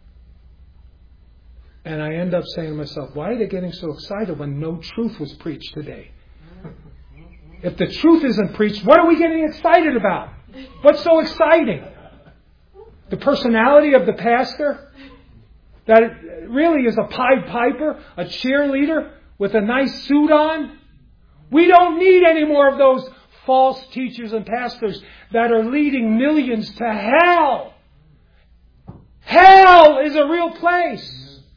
And I end up saying to myself, why are they getting so excited when no truth was preached today? If the truth isn't preached, what are we getting excited about? What's so exciting? The personality of the pastor? That really is a Pied Piper, a cheerleader with a nice suit on? We don't need any more of those false teachers and pastors that are leading millions to hell. Hell is a real place.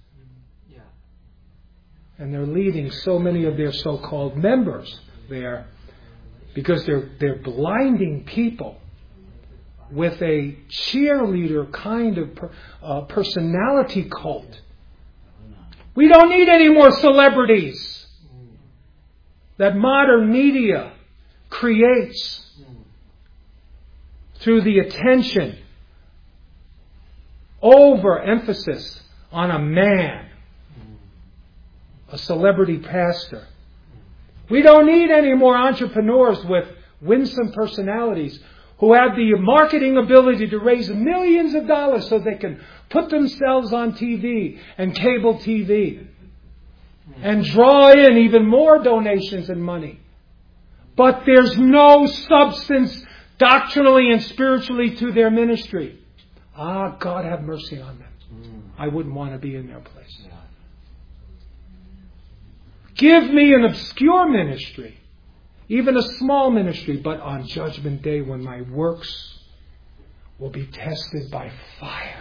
And they're leading so many of their so-called members there because they're they're blinding people with a cheerleader kind of per, uh, personality cult. We don't need any more celebrities that modern media creates through the attention, overemphasis on a man, a celebrity pastor. We don't need any more entrepreneurs with winsome personalities who have the marketing ability to raise millions of dollars so they can put themselves on T V and cable T V and draw in even more donations and money. But there's no substance doctrinally and spiritually to their ministry. Ah, God have mercy on them. I wouldn't want to be in their place. Give me an obscure ministry, even a small ministry, but on Judgment Day when my works will be tested by fire.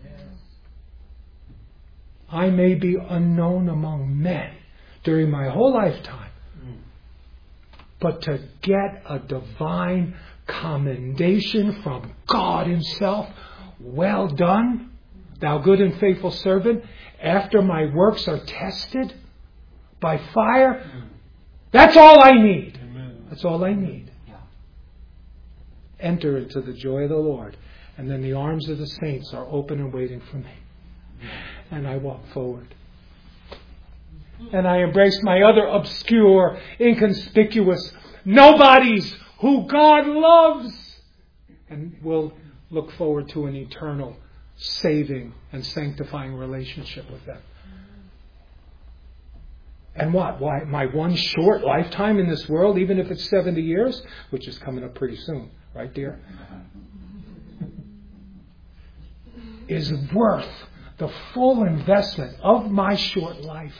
I may be unknown among men during my whole lifetime, but to get a divine commendation from God Himself, well done, thou good and faithful servant, after my works are tested by fire, that's all I need. Amen. That's all I need. Yeah. Enter into the joy of the Lord. And then the arms of the saints are open and waiting for me. And I walk forward. And I embrace my other obscure, inconspicuous nobodies who God loves. And will look forward to an eternal, saving and sanctifying relationship with them. And what? Why my one short lifetime in this world, even if it's seventy years, which is coming up pretty soon, right, dear? Is worth the full investment of my short life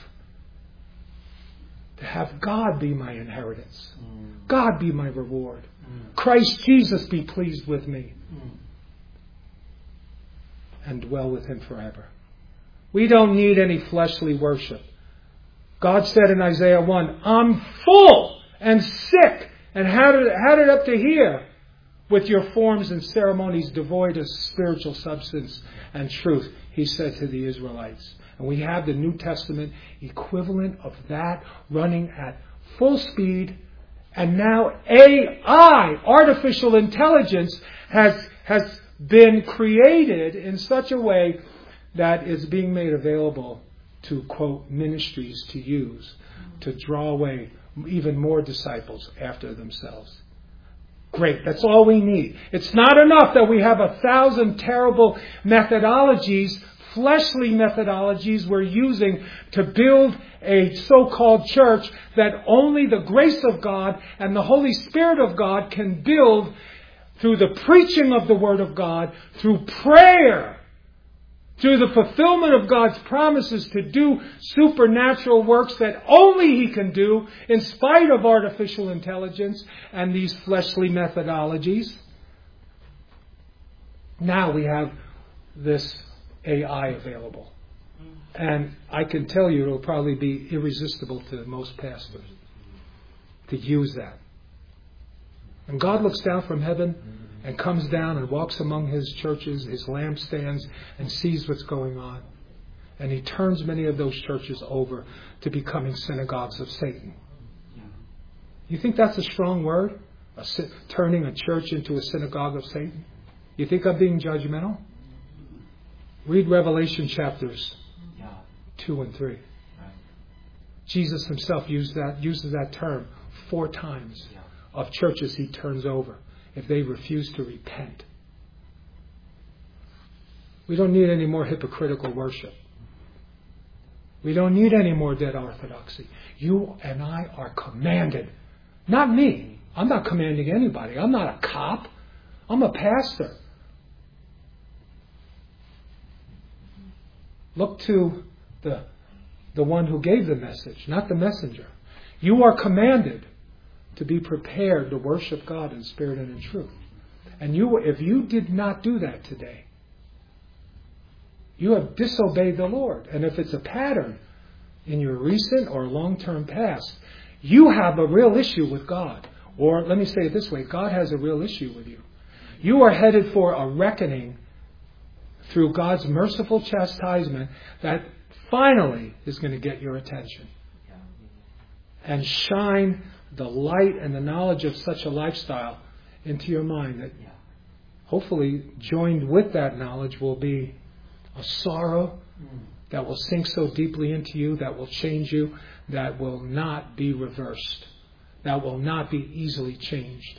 to have God be my inheritance. God be my reward. Christ Jesus be pleased with me. And dwell with Him forever. We don't need any fleshly worship. God said in Isaiah one, I'm full and sick and had it, had it up to here with your forms and ceremonies devoid of spiritual substance and truth, He said to the Israelites. And we have the New Testament equivalent of that running at full speed. And now A I, artificial intelligence, has, has been created in such a way that it's being made available to, quote, ministries to use to draw away even more disciples after themselves. Great, that's all we need. It's not enough that we have a thousand terrible methodologies, fleshly methodologies we're using to build a so-called church that only the grace of God and the Holy Spirit of God can build through the preaching of the Word of God, through prayer, through the fulfillment of God's promises to do supernatural works that only He can do in spite of artificial intelligence and these fleshly methodologies. Now we have this A I available. And I can tell you it'll probably be irresistible to most pastors to use that. And God looks down from heaven and comes down and walks among His churches, His lampstands, and sees what's going on. And He turns many of those churches over to becoming synagogues of Satan. You think that's a strong word? A, turning a church into a synagogue of Satan? You think I'm being judgmental? Read Revelation chapters two and three. Jesus Himself used that, uses that term four times of churches He turns over if they refuse to repent. We don't need any more hypocritical worship. We don't need any more dead orthodoxy. You and I are commanded. Not me. I'm not commanding anybody. I'm not a cop. I'm a pastor. Look to the, the one who gave the message, not the messenger. You are commanded to be prepared to worship God in spirit and in truth. And you, if you did not do that today, you have disobeyed the Lord. And if it's a pattern in your recent or long-term past, you have a real issue with God. Or let me say it this way, God has a real issue with you. You are headed for a reckoning through God's merciful chastisement that finally is going to get your attention. And shine the light and the knowledge of such a lifestyle into your mind that hopefully joined with that knowledge will be a sorrow that will sink so deeply into you, that will change you, that will not be reversed, that will not be easily changed.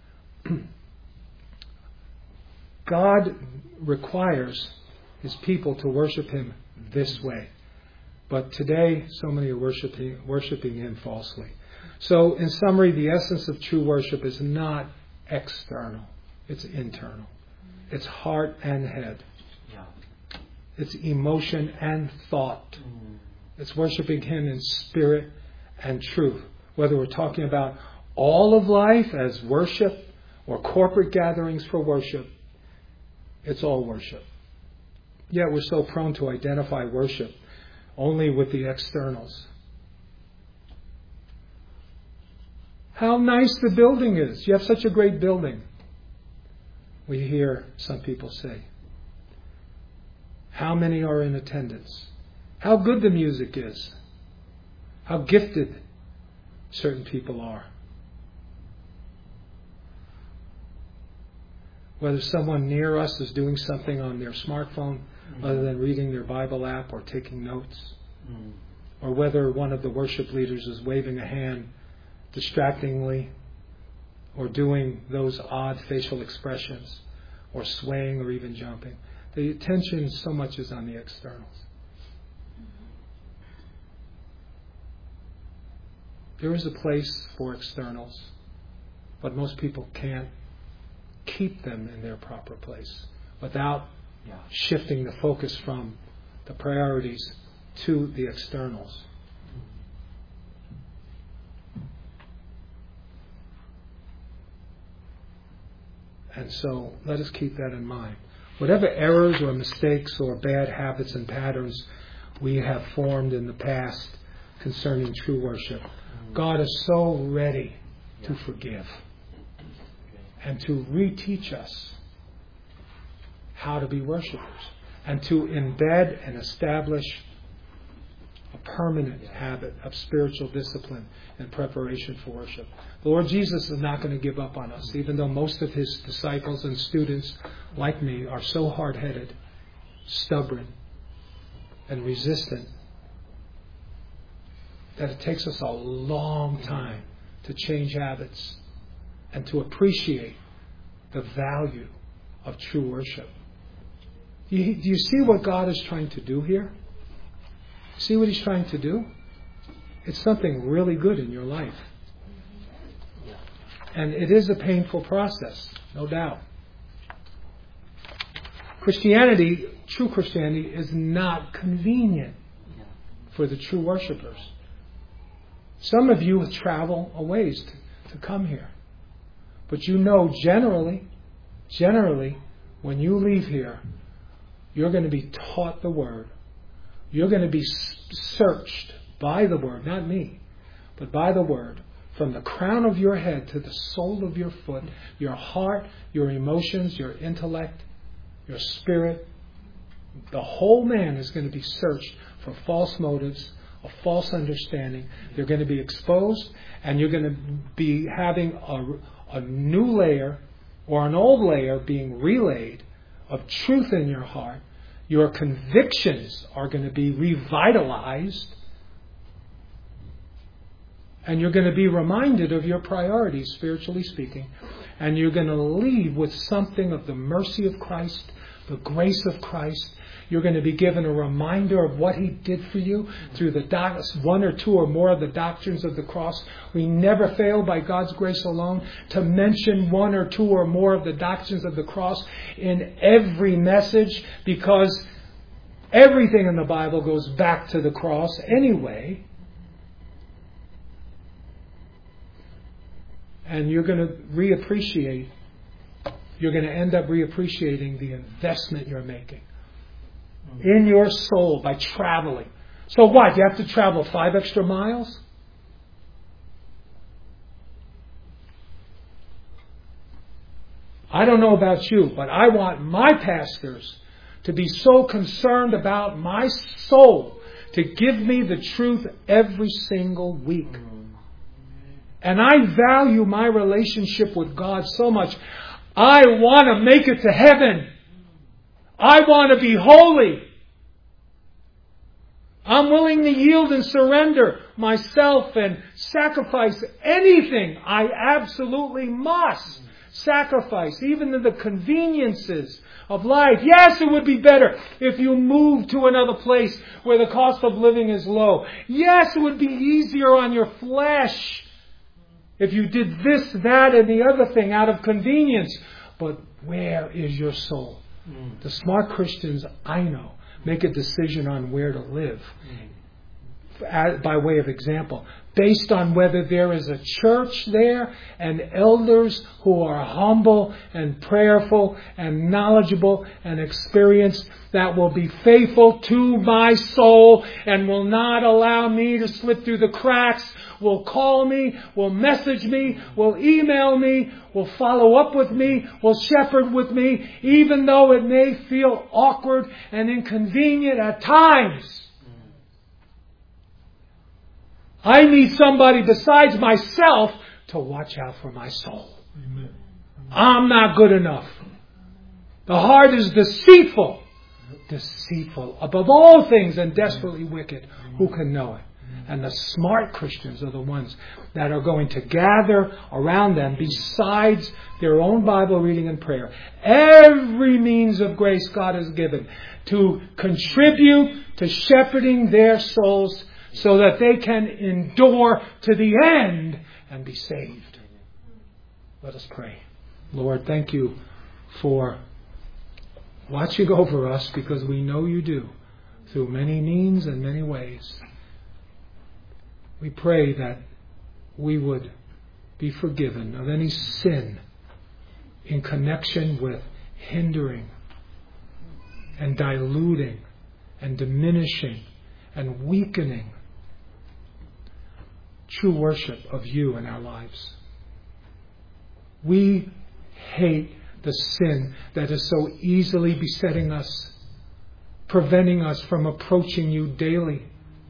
God requires His people to worship Him this way. But today, so many are worshiping, worshiping Him falsely. So, in summary, the essence of true worship is not external. It's internal. It's heart and head. It's emotion and thought. It's worshiping Him in spirit and truth. Whether we're talking about all of life as worship or corporate gatherings for worship, it's all worship. Yet we're so prone to identify worship only with the externals. How nice the building is. You have such a great building. We hear some people say. How many are in attendance? How good the music is. How gifted certain people are. Whether someone near us is doing something on their smartphone mm-hmm. other than reading their Bible app or taking notes. Mm-hmm. Or whether one of the worship leaders is waving a hand distractingly or doing those odd facial expressions or swaying or even jumping. The attention so much is on the externals. There is a place for externals, but most people can't keep them in their proper place without yeah. shifting the focus from the priorities to the externals. And so let us keep that in mind. Whatever errors or mistakes or bad habits and patterns we have formed in the past concerning true worship, God is so ready to forgive and to reteach us how to be worshipers and to embed and establish a permanent habit of spiritual discipline and preparation for worship. The Lord Jesus is not going to give up on us, even though most of His disciples and students, like me, are so hard-headed, stubborn, and resistant that it takes us a long time to change habits and to appreciate the value of true worship. Do you, do you see what God is trying to do here? See what He's trying to do? It's something really good in your life. And it is a painful process, no doubt. Christianity, true Christianity, is not convenient for the true worshipers. Some of you travel a ways to, to come here. But you know generally, generally, when you leave here, you're going to be taught the Word. You're going to be searched by the Word, not me, but by the Word. From the crown of your head to the sole of your foot, your heart, your emotions, your intellect, your spirit, the whole man is going to be searched for false motives, a false understanding. They're going to be exposed, and you're going to be having a, a new layer or an old layer being relayed of truth in your heart. Your convictions are going to be revitalized. And you're going to be reminded of your priorities, spiritually speaking. And you're going to leave with something of the mercy of Christ, the grace of Christ. You're going to be given a reminder of what He did for you through the doc- one or two or more of the doctrines of the cross. We never fail by God's grace alone to mention one or two or more of the doctrines of the cross in every message, because everything in the Bible goes back to the cross anyway. And you're going to reappreciate, you're going to end up reappreciating the investment you're making in your soul by traveling. So what? You have to travel five extra miles? I don't know about you, but I want my pastors to be so concerned about my soul to give me the truth every single week. And I value my relationship with God so much. I want to make it to heaven. I want to be holy. I'm willing to yield and surrender myself and sacrifice anything I absolutely must sacrifice, even to the conveniences of life. Yes, it would be better if you moved to another place where the cost of living is low. Yes, it would be easier on your flesh if you did this, that, and the other thing out of convenience. But where is your soul? Mm. The smart Christians I know make a decision on where to live. Mm. By way of example, based on whether there is a church there and elders who are humble and prayerful and knowledgeable and experienced, that will be faithful to my soul and will not allow me to slip through the cracks, will call me, will message me, will email me, will follow up with me, will shepherd with me, even though it may feel awkward and inconvenient at times. I need somebody besides myself to watch out for my soul. Amen. I'm not good enough. The heart is deceitful. Deceitful above all things and desperately wicked. Who can know it? And the smart Christians are the ones that are going to gather around them, besides their own Bible reading and prayer, every means of grace God has given to contribute to shepherding their souls so that they can endure to the end and be saved. Let us pray. Lord, thank you for watching over us, because we know you do, through many means and many ways. We pray that we would be forgiven of any sin in connection with hindering and diluting and diminishing and weakening true worship of you in our lives. We hate the sin that is so easily besetting us, preventing us from approaching you daily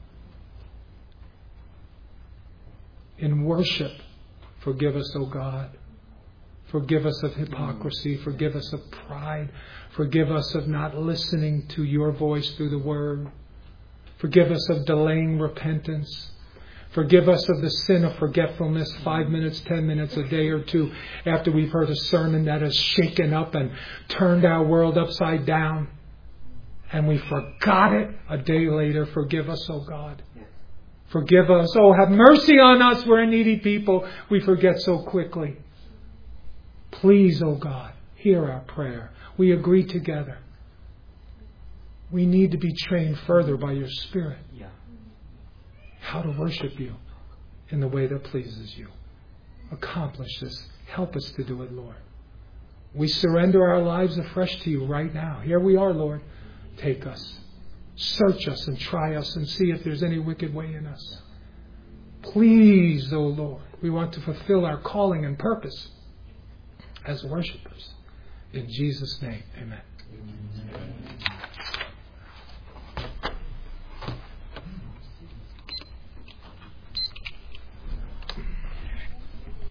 in worship. Forgive us, O God. Forgive us of hypocrisy. Forgive us of pride. Forgive us of not listening to your voice through the Word. Forgive us of delaying repentance. Forgive us of the sin of forgetfulness, five minutes, ten minutes, a day or two after we've heard a sermon that has shaken up and turned our world upside down. And we forgot it a day later. Forgive us, O God. Forgive us. Oh, have mercy on us. We're a needy people. We forget so quickly. Please, O God, hear our prayer. We agree together. We need to be trained further by your Spirit how to worship you in the way that pleases you. Accomplish this. Help us to do it, Lord. We surrender our lives afresh to you right now. Here we are, Lord. Take us. Search us and try us and see if there's any wicked way in us. Please, O Lord, we want to fulfill our calling and purpose as worshipers. In Jesus' name, amen.